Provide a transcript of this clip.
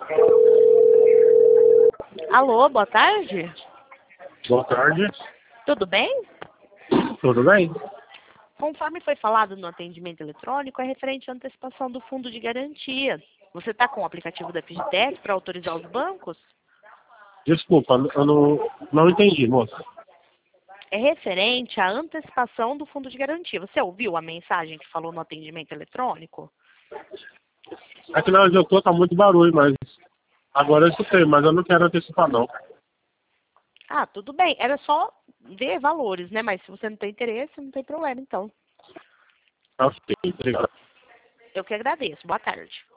Alô, boa tarde. Boa tarde. Tudo bem? Tudo bem? Conforme foi falado no atendimento eletrônico, é referente à antecipação do fundo de garantia. Você está com o aplicativo da FGTS para autorizar os bancos? Desculpa, eu não entendi, moça. É referente à antecipação do fundo de garantia. Você ouviu a mensagem que falou no atendimento eletrônico? Aqui na onde eu tô tá muito barulho, mas agora eu escutei, mas eu não quero antecipar não. Ah, tudo bem. Era só ver valores, né? Mas se você não tem interesse, não tem problema, então. Ok, obrigado. Eu que agradeço. Boa tarde.